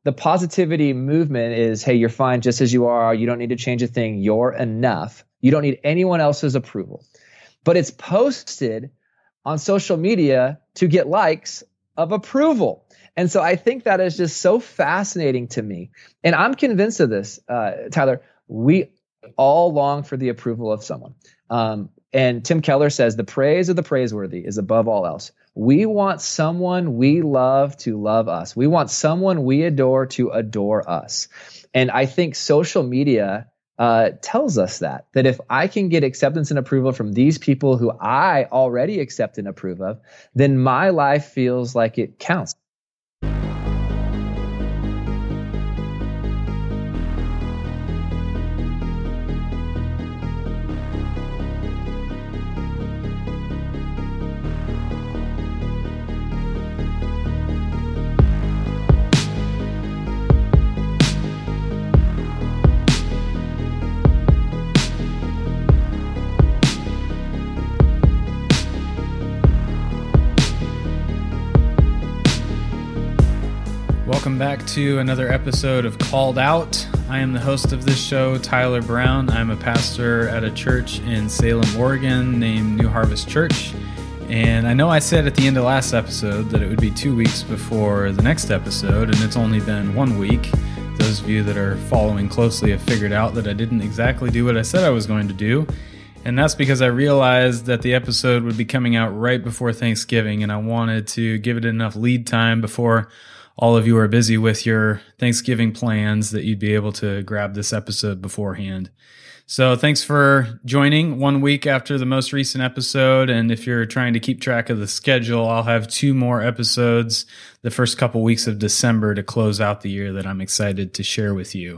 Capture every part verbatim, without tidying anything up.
the positivity movement is, hey, you're fine just as you are. You don't need to change a thing. You're enough. You don't need anyone else's approval. But it's posted on social media to get likes of approval. And so I think that is just so fascinating to me. And I'm convinced of this, uh, Tyler. We all long for the approval of someone. Um, and Tim Keller says the praise of the praiseworthy is above all else. We want someone we love to love us. We want someone we adore to adore us. And I think social media uh, tells us that, that if I can get acceptance and approval from these people who I already accept and approve of, then my life feels like it counts. Welcome back to another episode of Called Out. I am the host of this show, Tyler Brown. I'm a pastor at a church in Salem, Oregon named New Harvest Church. And I know I said at the end of last episode that it would be two weeks before the next episode, and it's only been one week. Those of you that are following closely have figured out that I didn't exactly do what I said I was going to do. And that's because I realized that the episode would be coming out right before Thanksgiving, and I wanted to give it enough lead time before all of you are busy with your Thanksgiving plans that you'd be able to grab this episode beforehand. So thanks for joining one week after the most recent episode. And if you're trying to keep track of the schedule, I'll have two more episodes the first couple weeks of December to close out the year that I'm excited to share with you.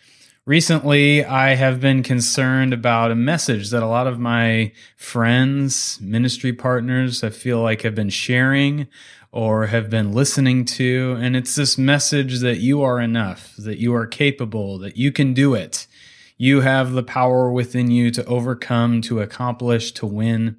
Recently, I have been concerned about a message that a lot of my friends, ministry partners, I feel like have been sharing or have been listening to, and it's this message that you are enough, that you are capable, that you can do it. You have the power within you to overcome, to accomplish, to win.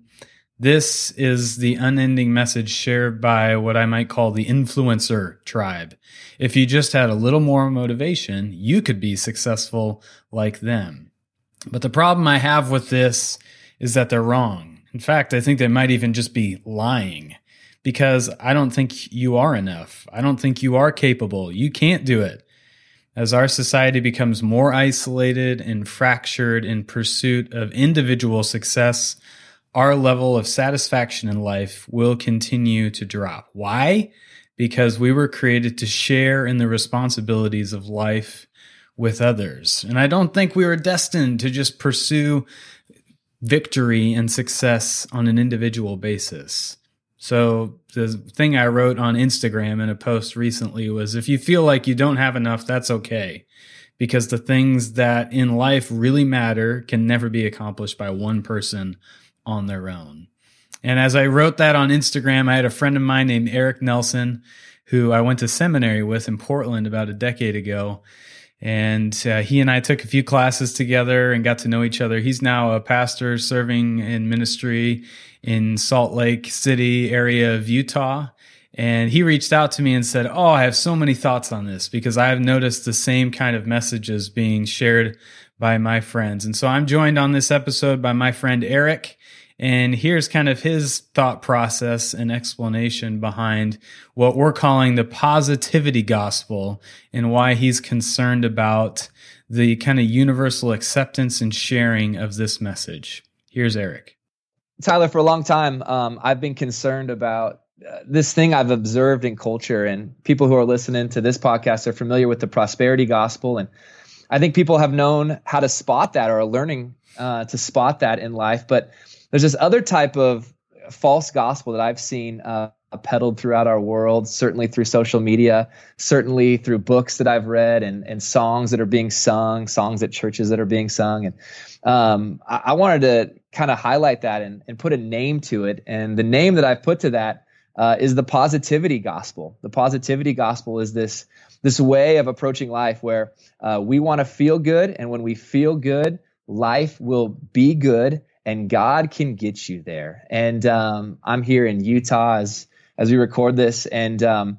This is the unending message shared by what I might call the influencer tribe. If you just had a little more motivation, you could be successful like them. But the problem I have with this is that they're wrong. In fact, I think they might even just be lying. Because I don't think you are enough. I don't think you are capable. You can't do it. As our society becomes more isolated and fractured in pursuit of individual success, our level of satisfaction in life will continue to drop. Why? Because we were created to share in the responsibilities of life with others. And I don't think we were destined to just pursue victory and success on an individual basis. So the thing I wrote on Instagram in a post recently was, if you feel like you don't have enough, that's okay. Because the things that in life really matter can never be accomplished by one person on their own. And as I wrote that on Instagram, I had a friend of mine named Eric Nelson, who I went to seminary with in Portland about a decade ago. And uh, he and I took a few classes together and got to know each other. He's now a pastor serving in ministry in Salt Lake City area of Utah. And he reached out to me and said, oh, I have so many thoughts on this because I have noticed the same kind of messages being shared by my friends. And so I'm joined on this episode by my friend Eric. And here's kind of his thought process and explanation behind what we're calling the positivity gospel and why he's concerned about the kind of universal acceptance and sharing of this message. Here's Eric. Tyler, for a long time, um, I've been concerned about uh, this thing I've observed in culture, and people who are listening to this podcast are familiar with the prosperity gospel. And I think people have known how to spot that or are learning uh, to spot that in life. But there's this other type of false gospel that I've seen uh, peddled throughout our world, certainly through social media, certainly through books that I've read and, and songs that are being sung, songs at churches that are being sung. And um, I, I wanted to kind of highlight that and, and put a name to it. And the name that I've put to that uh, is the positivity gospel. The positivity gospel is this, this way of approaching life where uh, we want to feel good. And when we feel good, life will be good. And God can get you there. And um, I'm here in Utah as as we record this, and um,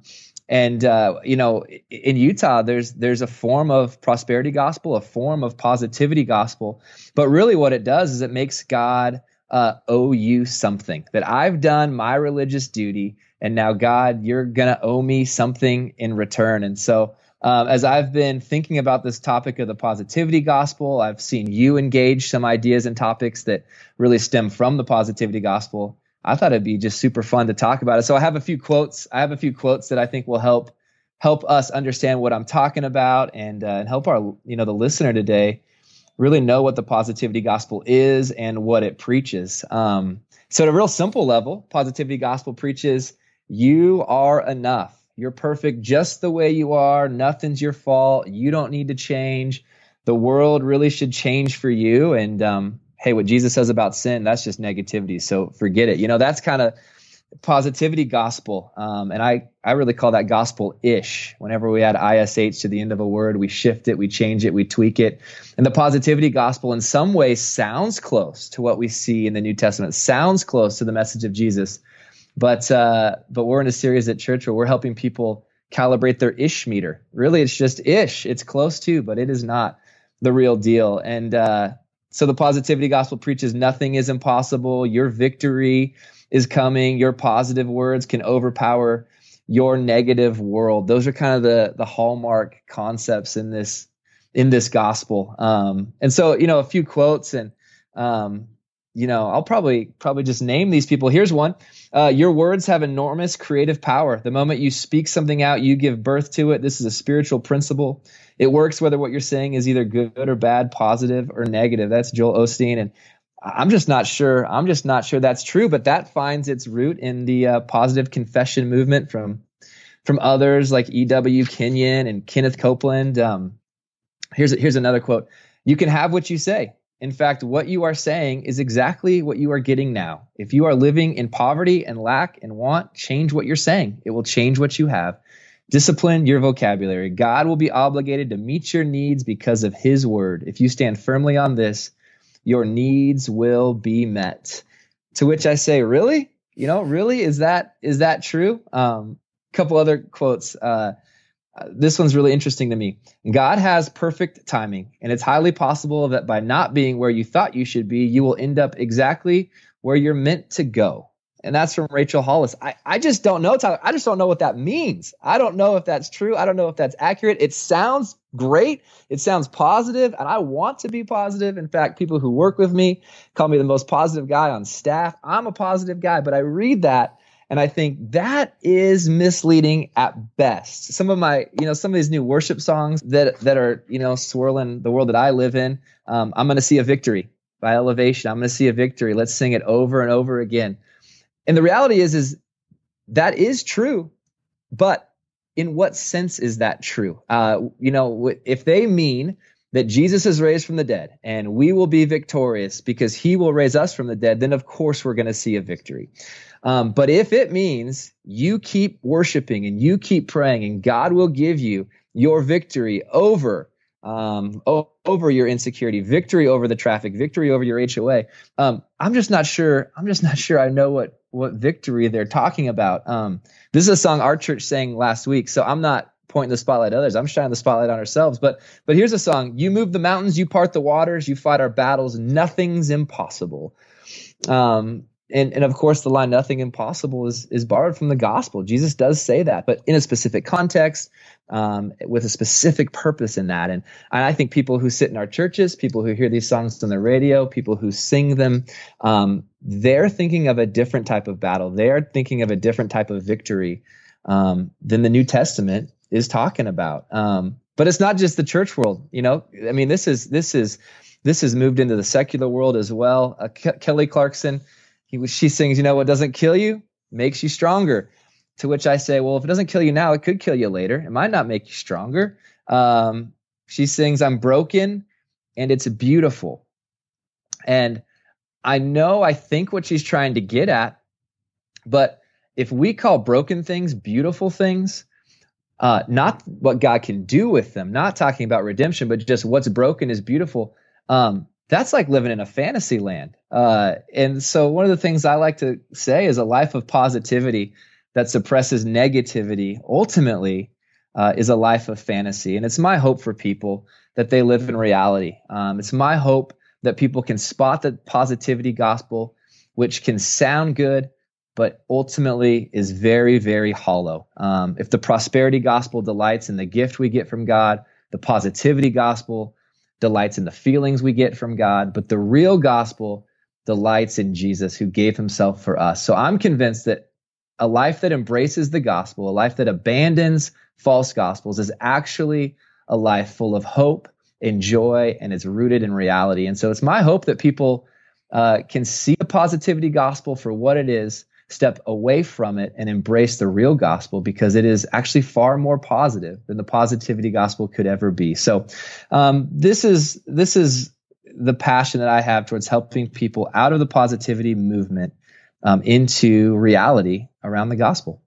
And, uh, you know, in Utah, there's there's a form of prosperity gospel, a form of positivity gospel. But really what it does is it makes God uh, owe you something, that I've done my religious duty. And now, God, you're going to owe me something in return. And so um, as I've been thinking about this topic of the positivity gospel, I've seen you engage some ideas and topics that really stem from the positivity gospel. I thought it'd be just super fun to talk about it. So I have a few quotes. I have a few quotes that I think will help help us understand what I'm talking about, and, uh, and help our, you know, the listener today really know what the positivity gospel is and what it preaches. Um, so at a real simple level, positivity gospel preaches you are enough. You're perfect just the way you are. Nothing's your fault. You don't need to change. The world really should change for you. And um, hey, what Jesus says about sin, that's just negativity. So forget it. You know, that's kind of positivity gospel. Um, and I, I really call that gospel-ish. Whenever we add I S H to the end of a word, we shift it, we change it, we tweak it. And the positivity gospel in some ways sounds close to what we see in the New Testament, sounds close to the message of Jesus. But uh, but we're in a series at church where we're helping people calibrate their ish meter. Really, it's just ish. It's close to, but it is not the real deal. And uh, so the positivity gospel preaches nothing is impossible. Your victory is coming. Your positive words can overpower your negative world. Those are kind of the the hallmark concepts in this in this gospel. Um, and so, you know, a few quotes, and um, you know, I'll probably probably just name these people. Here's one. Uh, your words have enormous creative power. The moment you speak something out, you give birth to it. This is a spiritual principle. It works whether what you're saying is either good or bad, positive or negative. That's Joel Osteen. And I'm just not sure. I'm just not sure that's true, but that finds its root in the uh, positive confession movement from from others like E W Kenyon and Kenneth Copeland. Um, here's here's another quote. You can have what you say. In fact, what you are saying is exactly what you are getting now. If you are living in poverty and lack and want, change what you're saying. It will change what you have. Discipline your vocabulary. God will be obligated to meet your needs because of his word. If you stand firmly on this, your needs will be met. To which I say, really? You know, really? Is that is that true? Um, a couple other quotes. Uh, this one's really interesting to me. God has perfect timing, and it's highly possible that by not being where you thought you should be, you will end up exactly where you're meant to go. And that's from Rachel Hollis. I, I just don't know, Tyler. I just don't know what that means. I don't know if that's true. I don't know if that's accurate. It sounds great. It sounds positive, and I want to be positive. In fact, people who work with me call me the most positive guy on staff. I'm a positive guy, but I read that and I think that is misleading at best. Some of my, you know, some of these new worship songs that that are, you know, swirling the world that I live in. Um, I'm going to see a victory by Elevation. I'm going to see a victory. Let's sing it over and over again. And the reality is, is that is true, but in what sense is that true? Uh, you know, if they mean that Jesus is raised from the dead and we will be victorious because he will raise us from the dead, then of course we're going to see a victory. Um, but if it means you keep worshiping and you keep praying and God will give you your victory over um, over your insecurity, victory over the traffic, victory over your H O A, um, I'm just not sure. I'm just not sure I know what what victory they're talking about. Um, this is a song our church sang last week, so I'm not pointing the spotlight at others. I'm shining the spotlight on ourselves. But but here's a song. You move the mountains, you part the waters, you fight our battles. Nothing's impossible. Um, and and of course, the line "nothing impossible" is is borrowed from the gospel. Jesus does say that, but in a specific context, um, with a specific purpose in that. And, and I think people who sit in our churches, people who hear these songs on the radio, people who sing them, um, they're thinking of a different type of battle. They're thinking of a different type of victory um, than the New Testament is talking about. Um, but it's not just the church world, you know. I mean, this is this is this has moved into the secular world as well. Uh, Ke- Kelly Clarkson, he was she sings, you know, what doesn't kill you makes you stronger. To which I say, well, if it doesn't kill you now, it could kill you later. It might not make you stronger. Um, she sings, I'm broken and it's beautiful. And I know, I think what she's trying to get at, but if we call broken things beautiful things, uh, not what God can do with them, not talking about redemption, but just what's broken is beautiful, um, that's like living in a fantasy land. Uh, and so one of the things I like to say is a life of positivity that suppresses negativity ultimately uh, is a life of fantasy. And it's my hope for people that they live in reality. Um, it's my hope that people can spot the positivity gospel, which can sound good, but ultimately is very, very hollow. Um, if the prosperity gospel delights in the gift we get from God, the positivity gospel delights in the feelings we get from God, but the real gospel delights in Jesus who gave himself for us. So I'm convinced that a life that embraces the gospel, a life that abandons false gospels, is actually a life full of hope and joy, and is rooted in reality. And so it's my hope that people uh, can see the positivity gospel for what it is, step away from it, and embrace the real gospel, because it is actually far more positive than the positivity gospel could ever be. So um, this is this is the passion that I have towards helping people out of the positivity movement um, into reality around the gospel.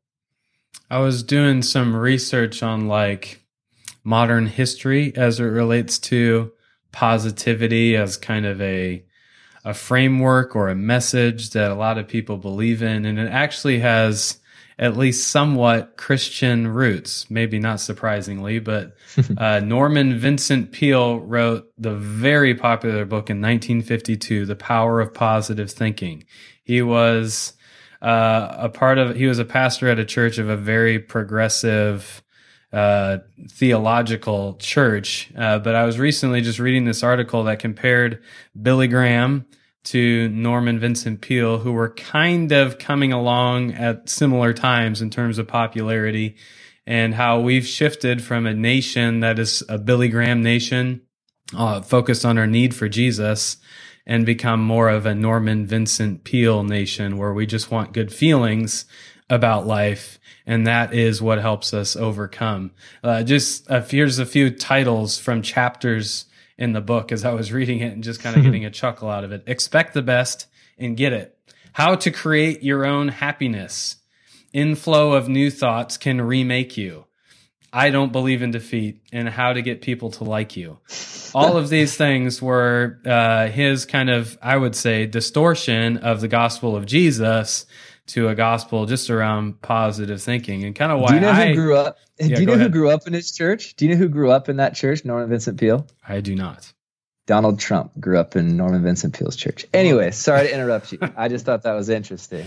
I was doing some research on like modern history as it relates to positivity as kind of a a framework or a message that a lot of people believe in, and it actually has at least somewhat Christian roots, maybe not surprisingly, but uh, Norman Vincent Peale wrote the very popular book in nineteen fifty-two, The Power of Positive Thinking. He was uh, a part of, he was a pastor at a church of a very progressive uh, theological church. Uh, but I was recently just reading this article that compared Billy Graham to Norman Vincent Peale, who were kind of coming along at similar times in terms of popularity, and how we've shifted from a nation that is a Billy Graham nation, uh, focused on our need for Jesus, and become more of a Norman Vincent Peale nation where we just want good feelings about life. And that is what helps us overcome. Uh, just uh, here's a few titles from chapters in the book as I was reading it and just kind of getting a chuckle out of it. Expect the best and get it. How to create your own happiness. Inflow of new thoughts can remake you. I don't believe in defeat, and how to get people to like you. All of these things were uh, his kind of, I would say, distortion of the gospel of Jesus to a gospel just around positive thinking, and kind of why. Do you know I, who grew up? Yeah, do you know ahead. who grew up in his church? Do you know who grew up in that church? Norman Vincent Peale. I do not. Donald Trump grew up in Norman Vincent Peale's church. Anyway, sorry to interrupt you. I just thought that was interesting.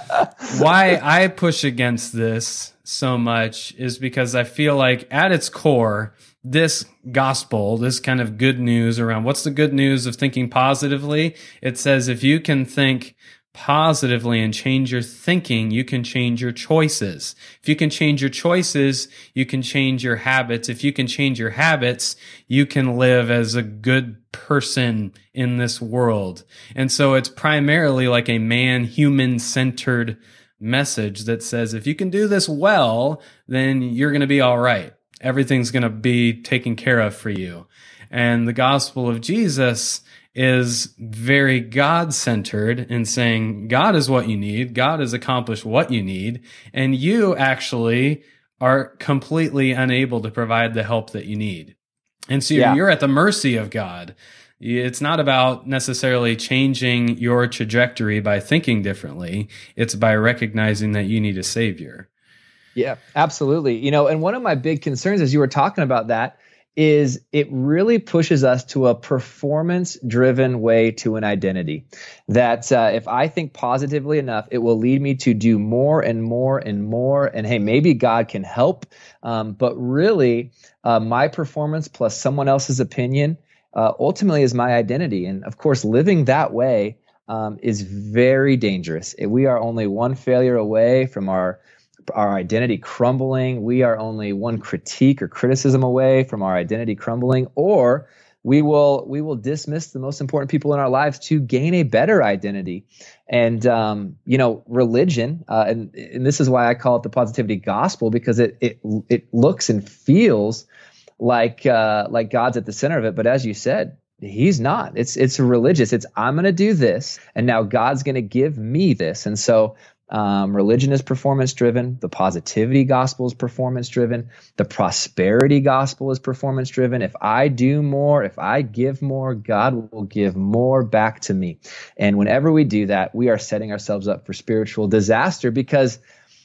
Why I push against this so much is because I feel like at its core, this gospel, this kind of good news around what's the good news of thinking positively, it says if you can think positively and change your thinking, you can change your choices. If you can change your choices, you can change your habits. If you can change your habits, you can live as a good person in this world. And so it's primarily like a man, human-centered message that says, if you can do this well, then you're going to be all right. Everything's going to be taken care of for you. And the gospel of Jesus is very God-centered in saying God is what you need. God has accomplished what you need. And you actually are completely unable to provide the help that you need. And so yeah. you're at the mercy of God. It's not about necessarily changing your trajectory by thinking differently. It's by recognizing that you need a savior. Yeah, absolutely. You know, and one of my big concerns as you were talking about that is it really pushes us to a performance-driven way to an identity. That uh, if I think positively enough, it will lead me to do more and more and more. And hey, maybe God can help. Um, but really, uh, my performance plus someone else's opinion uh, ultimately is my identity. And of course, living that way um, is very dangerous. We are only one failure away from our our identity crumbling. We are only one critique or criticism away from our identity crumbling, or we will we will dismiss the most important people in our lives to gain a better identity. And um, you know, religion, uh, and and this is why I call it the positivity gospel, because it it it looks and feels like uh, like God's at the center of it, but as you said, He's not. It's it's religious. It's I'm going to do this, and now God's going to give me this, and so. Um, religion is performance driven. The positivity gospel is performance driven. The prosperity gospel is performance driven. If I do more, if I give more, God will give more back to me. And whenever we do that, we are setting ourselves up for spiritual disaster, because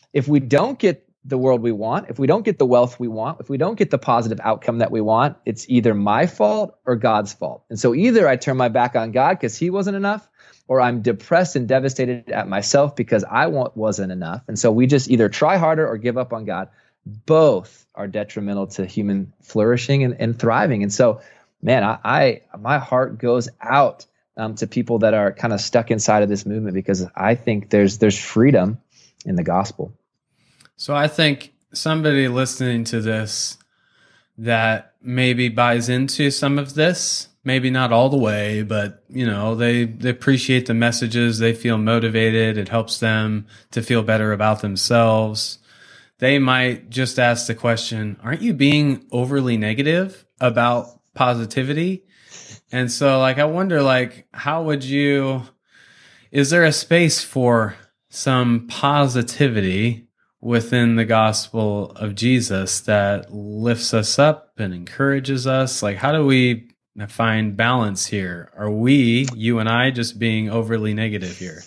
if we don't get the world we want, if we don't get the wealth we want, if we don't get the positive outcome that we want, it's either my fault or God's fault. And so either I turn my back on God because he wasn't enough, or I'm depressed and devastated at myself because I wasn't enough. And so we just either try harder or give up on God. Both are detrimental to human flourishing and, and thriving. And so, man, I, I my heart goes out um, to people that are kind of stuck inside of this movement, because I think there's there's freedom in the gospel. So I think somebody listening to this that maybe buys into some of this, maybe not all the way, but you know, they, they appreciate the messages, they feel motivated, it helps them to feel better about themselves. They might just ask the question, aren't you being overly negative about positivity? And so like, I wonder, like, how would you, is there a space for some positivity within the gospel of Jesus that lifts us up and encourages us? Like, how do we find balance here? Are we, you and I, just being overly negative here?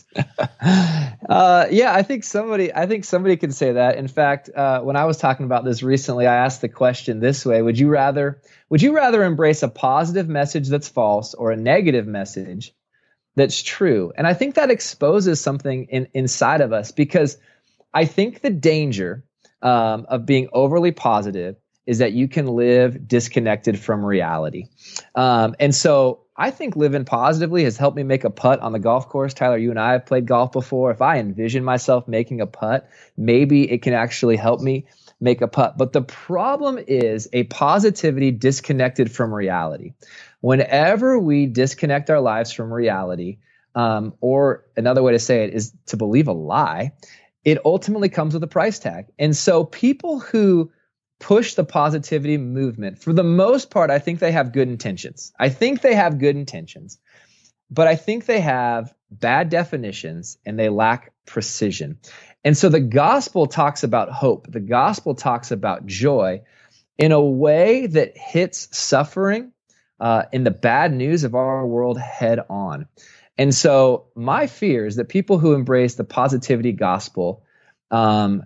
uh, yeah, I think somebody, I think somebody could say that. In fact, uh, when I was talking about this recently, I asked the question this way: Would you rather, would you rather embrace a positive message that's false or a negative message that's true? And I think that exposes something in, inside of us, because I think the danger um, of being overly positive is that you can live disconnected from reality. Um, and so I think living positively has helped me make a putt on the golf course. Tyler, you and I have played golf before. If I envision myself making a putt, maybe it can actually help me make a putt. But the problem is a positivity disconnected from reality. Whenever we disconnect our lives from reality, um, or another way to say it is to believe a lie, it ultimately comes with a price tag. And so people who push the positivity movement, for the most part, I think they have good intentions. I think they have good intentions, but I think they have bad definitions and they lack precision. And so the gospel talks about hope. The gospel talks about joy in a way that hits suffering uh, in the bad news of our world head on. And so my fear is that people who embrace the positivity gospel um,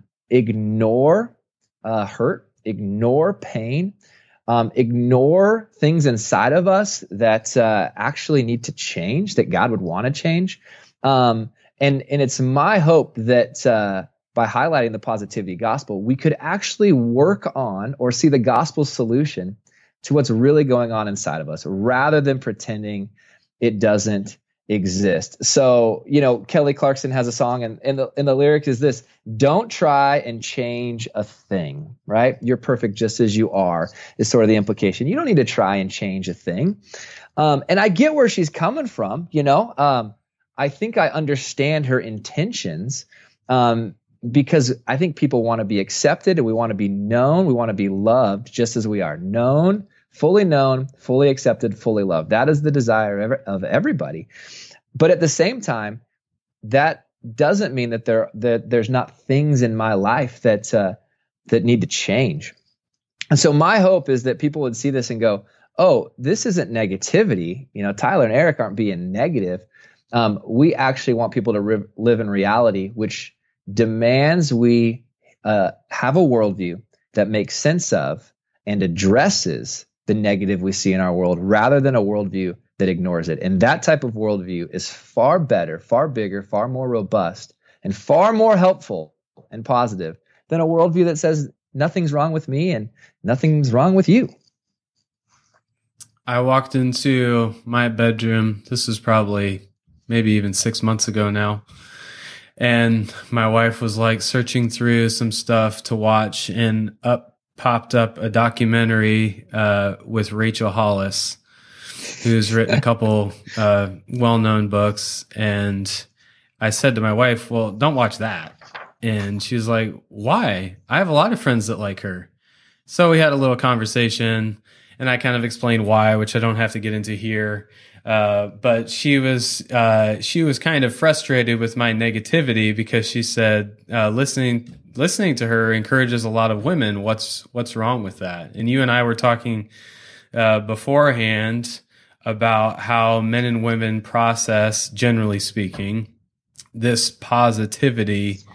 ignore uh, hurt, ignore pain, um, ignore things inside of us that uh, actually need to change, that God would want to change. Um, and, and it's my hope that uh, by highlighting the positivity gospel, we could actually work on or see the gospel solution to what's really going on inside of us, rather than pretending it doesn't exist. So, you know, Kelly Clarkson has a song, and, and the and the lyric is this: don't try and change a thing, right? You're perfect just as you are, is sort of the implication. You don't need to try and change a thing. Um, and I get where she's coming from, you know. Um, I think I understand her intentions, um, because I think people want to be accepted, and we want to be known. We want to be loved just as we are. Known, fully known, fully accepted, fully loved. That is the desire of everybody. But at the same time, that doesn't mean that there that there's not things in my life that uh, that need to change. And so my hope is that people would see this and go, "Oh, this isn't negativity. You know, Tyler and Eric aren't being negative. Um, we actually want people to re- live in reality, which demands we uh, have a worldview that makes sense of and addresses the negative we see in our world, rather than a worldview that ignores it." And that type of worldview is far better, far bigger, far more robust, and far more helpful and positive than a worldview that says nothing's wrong with me and nothing's wrong with you. I walked into my bedroom, this is probably maybe even six months ago now, and my wife was like searching through some stuff to watch, and up popped up a documentary uh, with Rachel Hollis, who's written a couple uh, well-known books. And I said to my wife, well, don't watch that. And she was like, why? I have a lot of friends that like her. So we had a little conversation, and I kind of explained why, which I don't have to get into here. Uh, but she was uh, she was kind of frustrated with my negativity, because she said uh, listening listening to her encourages a lot of women. What's what's wrong with that? And you and I were talking uh, beforehand about how men and women process, generally speaking, this positivity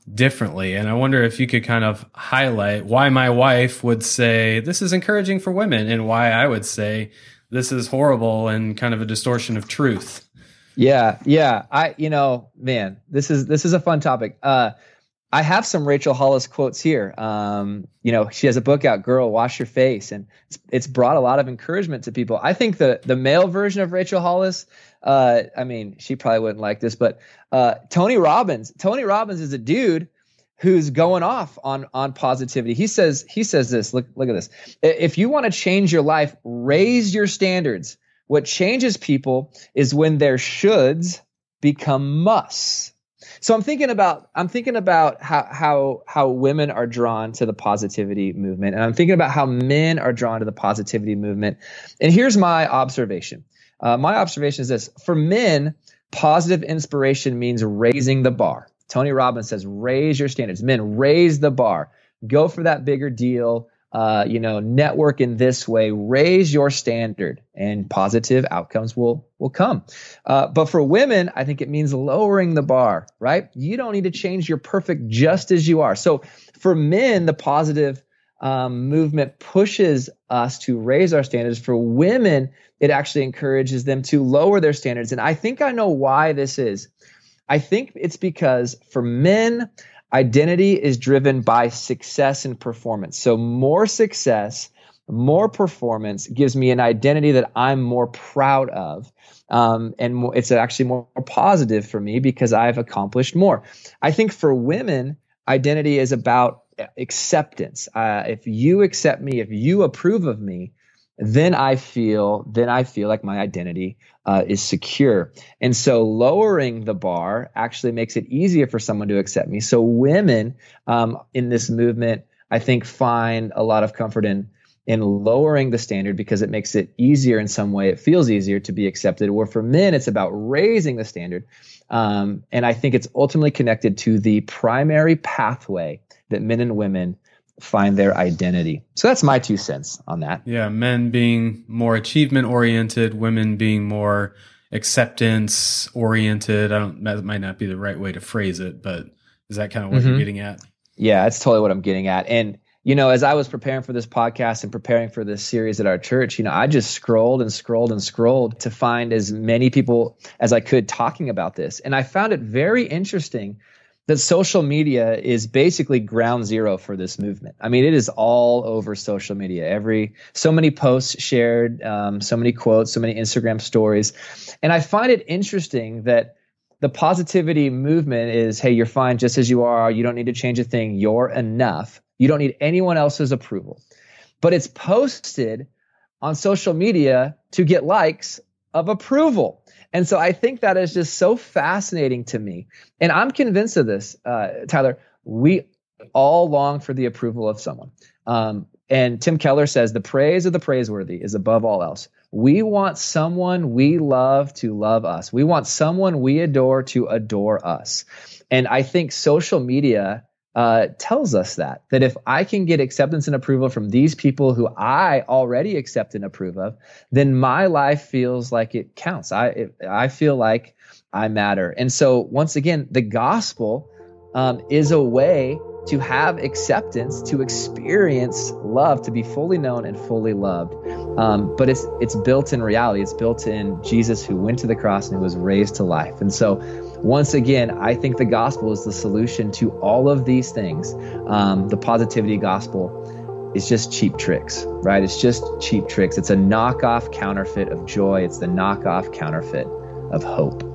differently. And I wonder if you could kind of highlight why my wife would say this is encouraging for women and why I would say this is horrible and kind of a distortion of truth. Yeah. Yeah. I, you know, man, this is, this is a fun topic. Uh, I have some Rachel Hollis quotes here. Um, you know, she has a book out, Girl, Wash Your Face, and it's, it's brought a lot of encouragement to people. I think the the male version of Rachel Hollis, uh, I mean, she probably wouldn't like this, but uh, Tony Robbins. Tony Robbins is a dude who's going off on on positivity. He says he says this. Look look at this. If you want to change your life, raise your standards. What changes people is when their shoulds become musts. So I'm thinking about I'm thinking about how how how women are drawn to the positivity movement, and I'm thinking about how men are drawn to the positivity movement. And here's my observation. Uh, my observation is this: for men, positive inspiration means raising the bar. Tony Robbins says, "Raise your standards." Men, raise the bar. Go for that bigger deal. Uh, you know, network in this way, raise your standard, and positive outcomes will will come. Uh, but for women, I think it means lowering the bar, right? You don't need to change. You're perfect just as you are. So for men, the positive um, movement pushes us to raise our standards. For women, it actually encourages them to lower their standards. And I think I know why this is. I think it's because for men, identity is driven by success and performance. So more success, more performance gives me an identity that I'm more proud of. Um, and more, it's actually more positive for me because I've accomplished more. I think for women, identity is about acceptance. Uh, if you accept me, if you approve of me, then I feel, then I feel like my identity uh, is secure. And so lowering the bar actually makes it easier for someone to accept me. So women um, in this movement, I think, find a lot of comfort in in lowering the standard because it makes it easier in some way. It feels easier to be accepted. Or for men, it's about raising the standard. Um, and I think it's ultimately connected to the primary pathway that men and women find their identity. So that's my two cents on that. Yeah, men being more achievement oriented, women being more acceptance oriented. I don't, that might not be the right way to phrase it, but is that kind of what mm-hmm. you're getting at? Yeah, that's totally what I'm getting at. And, you know, as I was preparing for this podcast and preparing for this series at our church, you know, I just scrolled and scrolled and scrolled to find as many people as I could talking about this. And I found it very interesting that social media is basically ground zero for this movement. I mean, it is all over social media. Every so many posts shared, um, so many quotes, so many Instagram stories. And I find it interesting that the positivity movement is, hey, you're fine just as you are. You don't need to change a thing. You're enough. You don't need anyone else's approval. But it's posted on social media to get likes of approval. And so I think that is just so fascinating to me. And I'm convinced of this, uh, Tyler. We all long for the approval of someone. Um, and Tim Keller says the praise of the praiseworthy is above all else. We want someone we love to love us. We want someone we adore to adore us. And I think social media uh, tells us that, that if I can get acceptance and approval from these people who I already accept and approve of, then my life feels like it counts. I it, I feel like I matter. And so once again, the gospel um, is a way to have acceptance, to experience love, to be fully known and fully loved. Um, but it's it's built in reality. It's built in Jesus, who went to the cross and who was raised to life. And so once again, I think the gospel is the solution to all of these things. Um, the positivity gospel is just cheap tricks, right? It's just cheap tricks. It's a knockoff counterfeit of joy. It's the knockoff counterfeit of hope.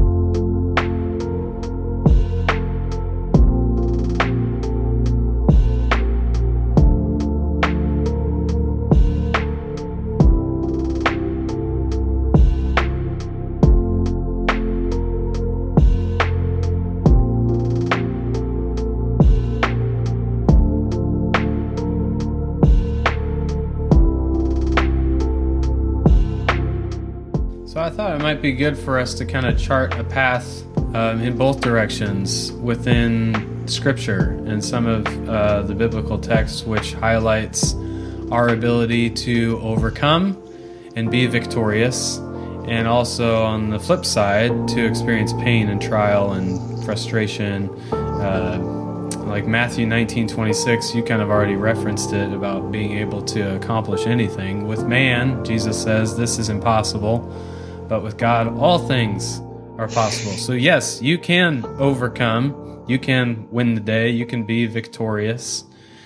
So I thought it might be good for us to kind of chart a path um, in both directions within Scripture and some of uh, the biblical text, which highlights our ability to overcome and be victorious, and also on the flip side, to experience pain and trial and frustration, uh, like Matthew nineteen twenty-six, you kind of already referenced it about being able to accomplish anything. With man, Jesus says this is impossible, but with God, all things are possible. So yes, you can overcome, you can win the day, you can be victorious.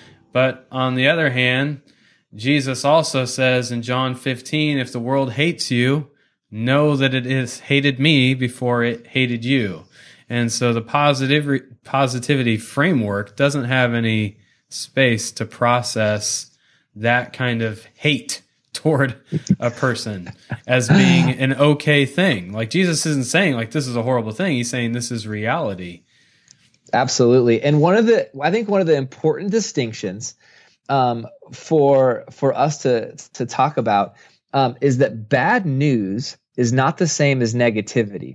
But on the other hand, Jesus also says in John fifteen, if the world hates you, know that it has hated me before it hated you. And so the positive positivity framework doesn't have any space to process that kind of hate toward a person as being an okay thing. Like Jesus isn't saying like this is a horrible thing. He's saying this is reality. Absolutely. And one of the, I think one of the important distinctions um, for for us to to talk about um, is that bad news is not the same as negativity.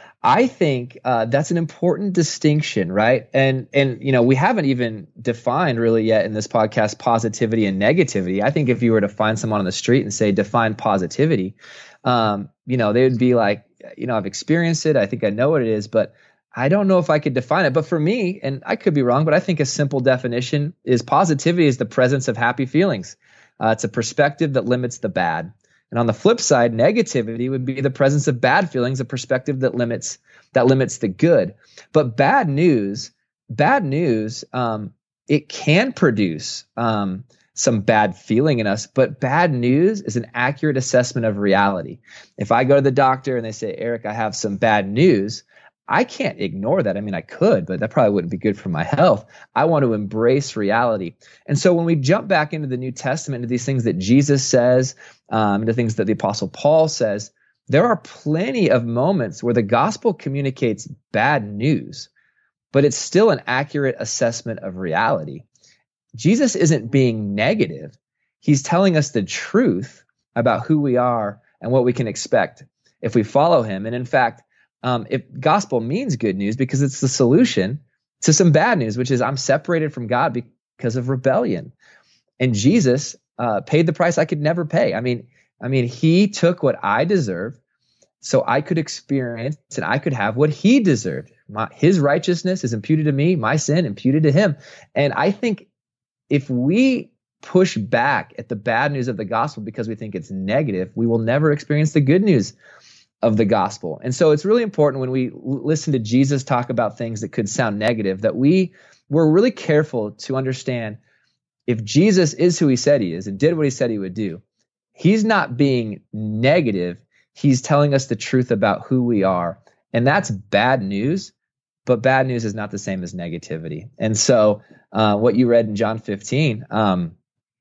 I think uh, that's an important distinction, right? And and you know we haven't even defined really yet in this podcast positivity and negativity. I think if you were to find someone on the street and say define positivity, um, you know they would be like, you know, I've experienced it. I think I know what it is, but I don't know if I could define it. But for me, and I could be wrong, but I think a simple definition is positivity is the presence of happy feelings. Uh, it's a perspective that limits the bad. And on the flip side, negativity would be the presence of bad feelings, a perspective that limits that limits the good. But bad news, bad news, um, it can produce um, some bad feeling in us. But bad news is an accurate assessment of reality. If I go to the doctor and they say, Eric, I have some bad news, I can't ignore that. I mean, I could, but that probably wouldn't be good for my health. I want to embrace reality. And so when we jump back into the New Testament, into these things that Jesus says, um, into things that the Apostle Paul says, there are plenty of moments where the gospel communicates bad news, but it's still an accurate assessment of reality. Jesus isn't being negative. He's telling us the truth about who we are and what we can expect if we follow him. And in fact, Um, if gospel means good news because it's the solution to some bad news, which is I'm separated from God because of rebellion. And Jesus uh, paid the price I could never pay. I mean, I mean, he took what I deserved so I could experience and I could have what he deserved. My, his righteousness is imputed to me, my sin imputed to him. And I think if we push back at the bad news of the gospel because we think it's negative, we will never experience the good news of the gospel. And so it's really important when we listen to Jesus talk about things that could sound negative, that we we're really careful to understand if Jesus is who he said he is and did what he said he would do, he's not being negative. He's telling us the truth about who we are. And that's bad news, but bad news is not the same as negativity. And so uh, what you read in John fifteen, um,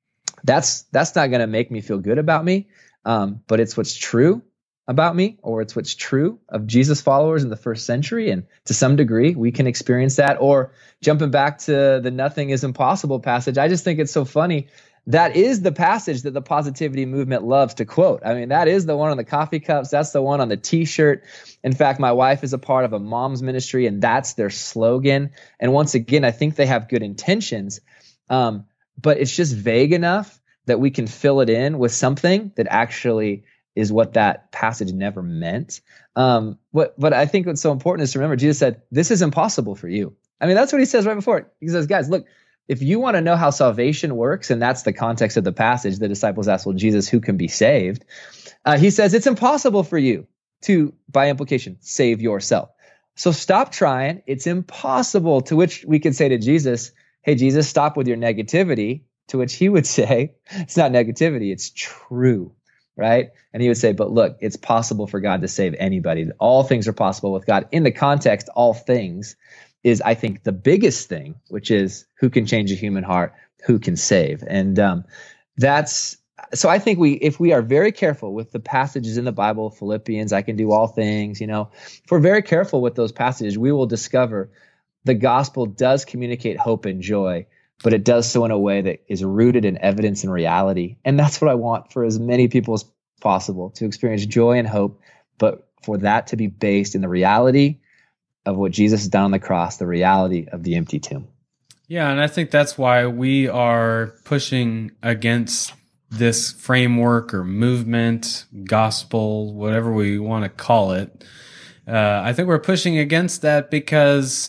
that's that's not going to make me feel good about me, um, but it's what's true about me, or it's what's true of Jesus followers in the first century. And to some degree, we can experience that. Or jumping back to the nothing is impossible passage, I just think it's so funny. That is the passage that the positivity movement loves to quote. I mean, that is the one on the coffee cups. That's the one on the t-shirt. In fact, my wife is a part of a mom's ministry, and that's their slogan. And once again, I think they have good intentions, um, but it's just vague enough that we can fill it in with something that actually is what that passage never meant. Um, what, but I think what's so important is to remember, Jesus said, this is impossible for you. I mean, that's what he says right before it. He says, guys, look, if you want to know how salvation works, and that's the context of the passage, the disciples asked, well, Jesus, who can be saved? Uh, he says, it's impossible for you to, by implication, save yourself. So stop trying. It's impossible. To which we could say to Jesus, hey, Jesus, stop with your negativity. To which he would say, it's not negativity, it's true. Right? And he would say, but look, it's possible for God to save anybody. All things are possible with God. In the context, all things is, I think, the biggest thing, which is who can change a human heart, who can save. And um, that's, so I think we, if we are very careful with the passages in the Bible, Philippians, I can do all things, you know, if we're very careful with those passages, we will discover the gospel does communicate hope and joy, but it does so in a way that is rooted in evidence and reality. And that's what I want for as many people as possible, to experience joy and hope, but for that to be based in the reality of what Jesus has done on the cross, the reality of the empty tomb. Yeah, and I think that's why we are pushing against this framework or movement, gospel, whatever we want to call it. Uh, I think we're pushing against that because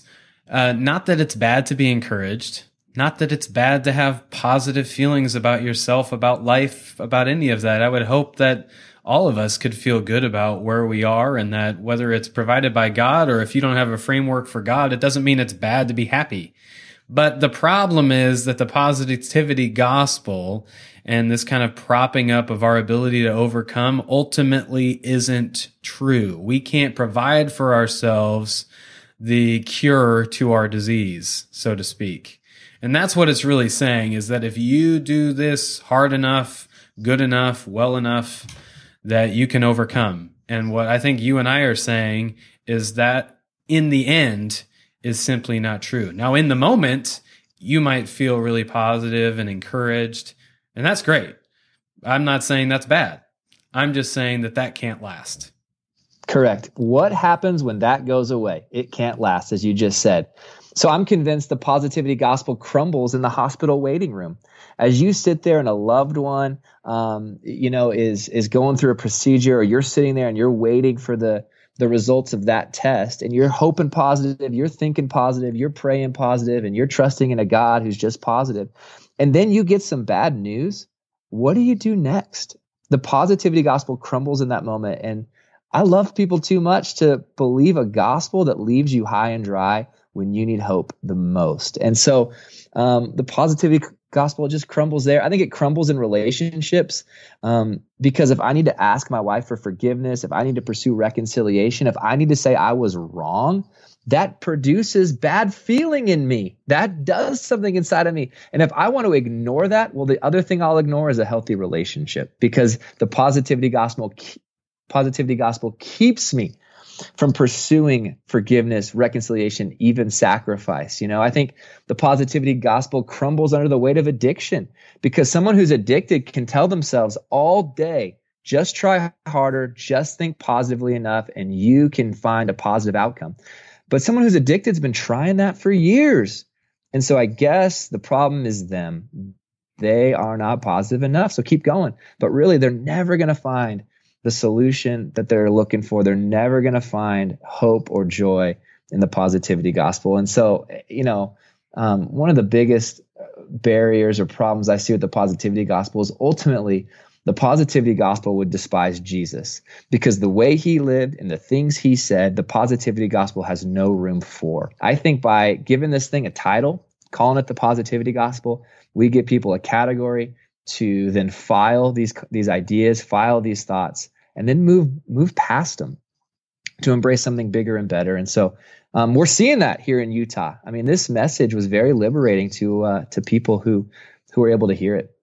Uh, not that it's bad to be encouraged, not that it's bad to have positive feelings about yourself, about life, about any of that. I would hope that all of us could feel good about where we are, and that whether it's provided by God or if you don't have a framework for God, it doesn't mean it's bad to be happy. But the problem is that the positivity gospel and this kind of propping up of our ability to overcome ultimately isn't true. We can't provide for ourselves the cure to our disease, so to speak. And that's what it's really saying, is that if you do this hard enough, good enough, well enough, that you can overcome. And what I think you and I are saying is that in the end is simply not true. Now, in the moment, you might feel really positive and encouraged, and that's great. I'm not saying that's bad. I'm just saying that that can't last. Correct. What happens when that goes away? It can't last, as you just said. So I'm convinced the positivity gospel crumbles in the hospital waiting room. As you sit there and a loved one, um, you know, is is going through a procedure, or you're sitting there and you're waiting for the the results of that test, and you're hoping positive, you're thinking positive, you're praying positive, and you're trusting in a God who's just positive. And then you get some bad news. What do you do next? The positivity gospel crumbles in that moment. And I love people too much to believe a gospel that leaves you high and dry when you need hope the most. And so um, the positivity gospel just crumbles there. I think it crumbles in relationships um, because if I need to ask my wife for forgiveness, if I need to pursue reconciliation, if I need to say I was wrong, that produces bad feeling in me. That does something inside of me. And if I want to ignore that, well, the other thing I'll ignore is a healthy relationship, because the positivity gospel positivity gospel keeps me from pursuing forgiveness, reconciliation, even sacrifice. You know, I think the positivity gospel crumbles under the weight of addiction, because someone who's addicted can tell themselves all day, just try harder, just think positively enough, and you can find a positive outcome. But someone who's addicted has been trying that for years. And so I guess the problem is them. They are not positive enough. So keep going. But really, they're never going to find the solution that they're looking for. They're never going to find hope or joy in the positivity gospel. And so, you know, um, one of the biggest barriers or problems I see with the positivity gospel is ultimately the positivity gospel would despise Jesus, because the way he lived and the things he said, the positivity gospel has no room for. I think by giving this thing a title, calling it the positivity gospel, we give people a category to then file these these ideas, file these thoughts, and then move move past them to embrace something bigger and better. And so um, we're seeing that here in Utah. I mean, this message was very liberating to uh, to people who who were able to hear it.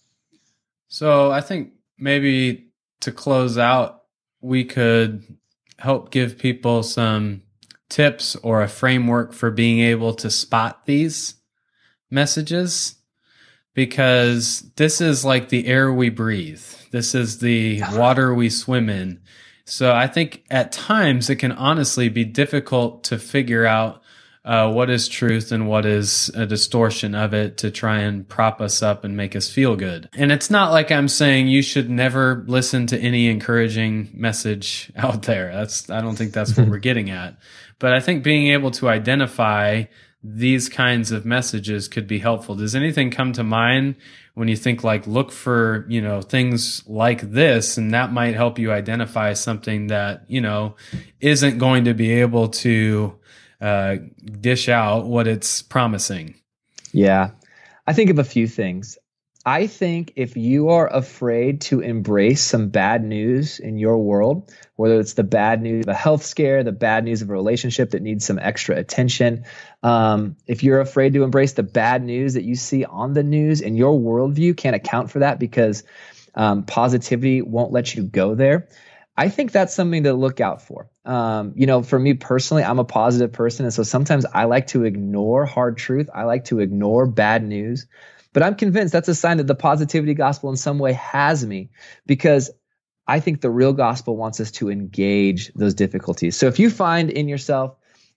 So I think maybe to close out, we could help give people some tips or a framework for being able to spot these messages, because this is like the air we breathe. This is the water we swim in. So I think at times it can honestly be difficult to figure out uh, what is truth and what is a distortion of it to try and prop us up and make us feel good. And it's not like I'm saying you should never listen to any encouraging message out there. That's, I don't think that's what we're getting at. But I think being able to identify these kinds of messages could be helpful. Does anything come to mind when you think like, look for, you know, things like this, and that might help you identify something that, you know, isn't going to be able to uh, dish out what it's promising? Yeah. I think of a few things. I think if you are afraid to embrace some bad news in your world, whether it's the bad news of a health scare, the bad news of a relationship that needs some extra attention, um, if you're afraid to embrace the bad news that you see on the news and your worldview can't account for that because um, positivity won't let you go there, I think that's something to look out for. Um, you know, for me personally, I'm a positive person. And so sometimes I like to ignore hard truth. I like to ignore bad news. But I'm convinced that's a sign that the positivity gospel in some way has me, because I think the real gospel wants us to engage those difficulties. So if you find in yourself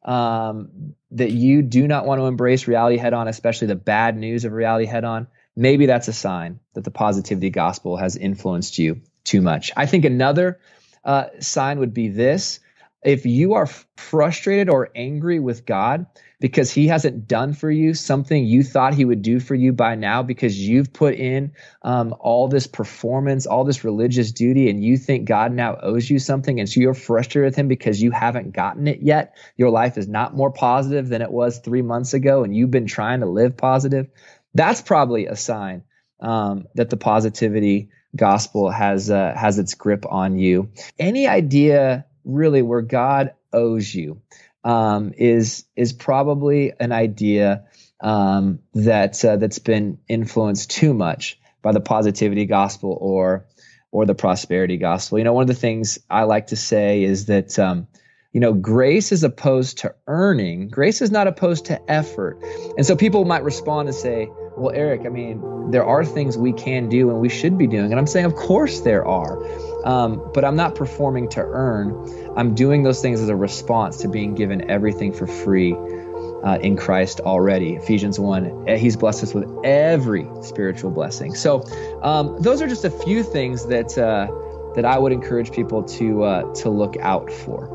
um, that you do not want to embrace reality head on, especially the bad news of reality head on, maybe that's a sign that the positivity gospel has influenced you too much. I think another uh, sign would be this. If you are frustrated or angry with God because he hasn't done for you something you thought he would do for you by now, because you've put in um, all this performance, all this religious duty, and you think God now owes you something, and so you're frustrated with him because you haven't gotten it yet, your life is not more positive than it was three months ago, and you've been trying to live positive, that's probably a sign um, that the positivity gospel has uh, has its grip on you. Any idea really where God owes you um, is is probably an idea um, that uh, that's been influenced too much by the positivity gospel or or the prosperity gospel. You know, one of the things I like to say is that um, you know, grace is opposed to earning. Grace is not opposed to effort. And so people might respond and say, well, Eric, I mean, there are things we can do and we should be doing. And I'm saying, of course there are. Um, but I'm not performing to earn. I'm doing those things as a response to being given everything for free uh, in Christ already. Ephesians one, he's blessed us with every spiritual blessing. So um, those are just a few things that uh, that I would encourage people to uh, to look out for.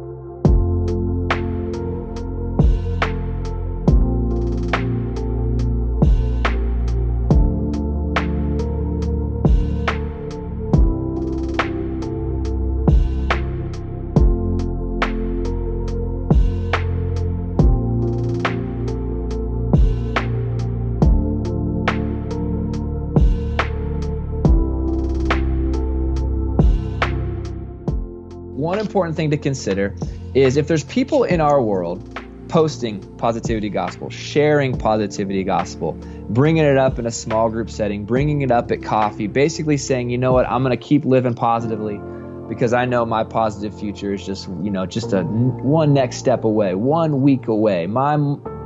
One important thing to consider is if there's people in our world posting positivity gospel, sharing positivity gospel, bringing it up in a small group setting, bringing it up at coffee, basically saying, you know what, I'm going to keep living positively because I know my positive future is just, you know, just a one next step away, one week away. My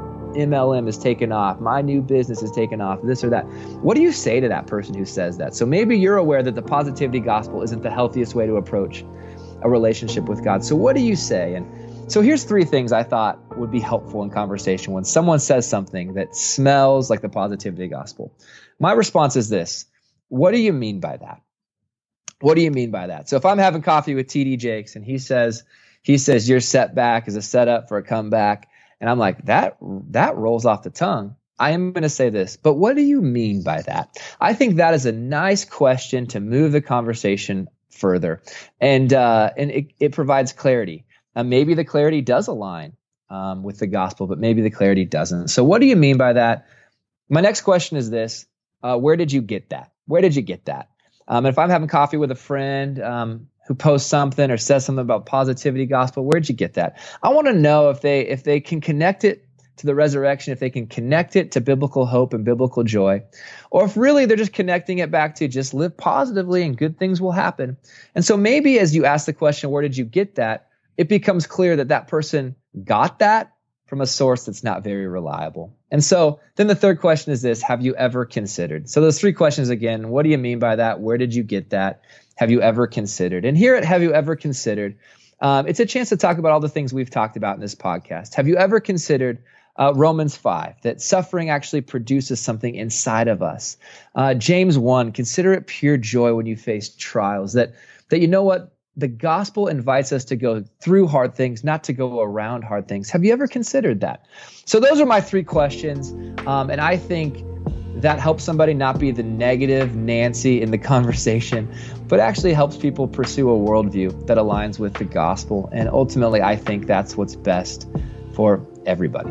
M L M is taken off. My new business is taken off, this or that. What do you say to that person who says that? So maybe you're aware that the positivity gospel isn't the healthiest way to approach a relationship with God. So what do you say? And so here's three things I thought would be helpful in conversation when someone says something that smells like the positivity gospel. My response is this: what do you mean by that? What do you mean by that? So if I'm having coffee with T D Jakes and he says, he says, your setback is a setup for a comeback, and I'm like, that, that rolls off the tongue, I am going to say this, but what do you mean by that? I think that is a nice question to move the conversation further. And uh, and it, it provides clarity. Uh, maybe the clarity does align um, with the gospel, but maybe the clarity doesn't. So what do you mean by that? My next question is this: uh, where did you get that? Where did you get that? Um, if I'm having coffee with a friend um, who posts something or says something about positivity gospel, where'd you get that? I want to know if they if they can connect it to the resurrection, if they can connect it to biblical hope and biblical joy, or if really they're just connecting it back to just live positively and good things will happen. And so maybe as you ask the question, where did you get that? It becomes clear that that person got that from a source that's not very reliable. And so then the third question is this: have you ever considered? So those three questions again: what do you mean by that? Where did you get that? Have you ever considered? And here at Have You Ever Considered, um, it's a chance to talk about all the things we've talked about in this podcast. Have you ever considered Uh, Romans five, that suffering actually produces something inside of us? Uh, James one, consider it pure joy when you face trials. That, that you know what? The gospel invites us to go through hard things, not to go around hard things. Have you ever considered that? So those are my three questions. Um, and I think that helps somebody not be the negative Nancy in the conversation, but actually helps people pursue a worldview that aligns with the gospel. And ultimately, I think that's what's best for everybody.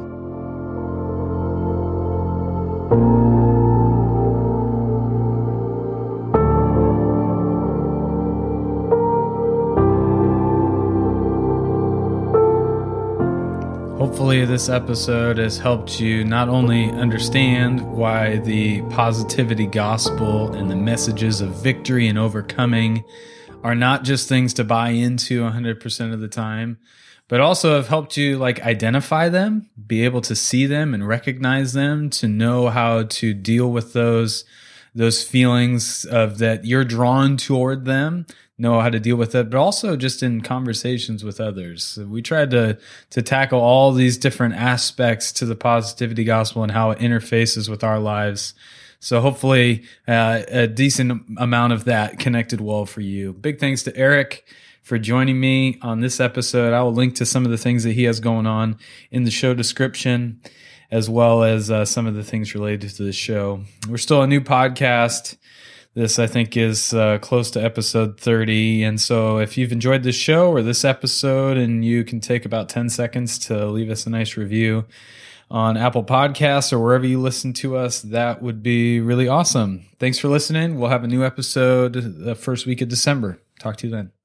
Hopefully this episode has helped you not only understand why the positivity gospel and the messages of victory and overcoming are not just things to buy into one hundred percent of the time, but also have helped you like identify them, be able to see them and recognize them, to know how to deal with those those feelings of that you're drawn toward them, know how to deal with it, but also just in conversations with others. We tried to to tackle all these different aspects to the positivity gospel and how it interfaces with our lives So hopefully uh, a decent amount of that connected well for you. Big thanks to Eric for joining me on this episode. I will link to some of the things that he has going on in the show description, as well as uh, some of the things related to the show. We're still a new podcast. This, I think, is uh, close to episode thirty. And so if you've enjoyed this show or this episode, and you can take about ten seconds to leave us a nice review on Apple Podcasts or wherever you listen to us, that would be really awesome. Thanks for listening. We'll have a new episode the first week of December. Talk to you then.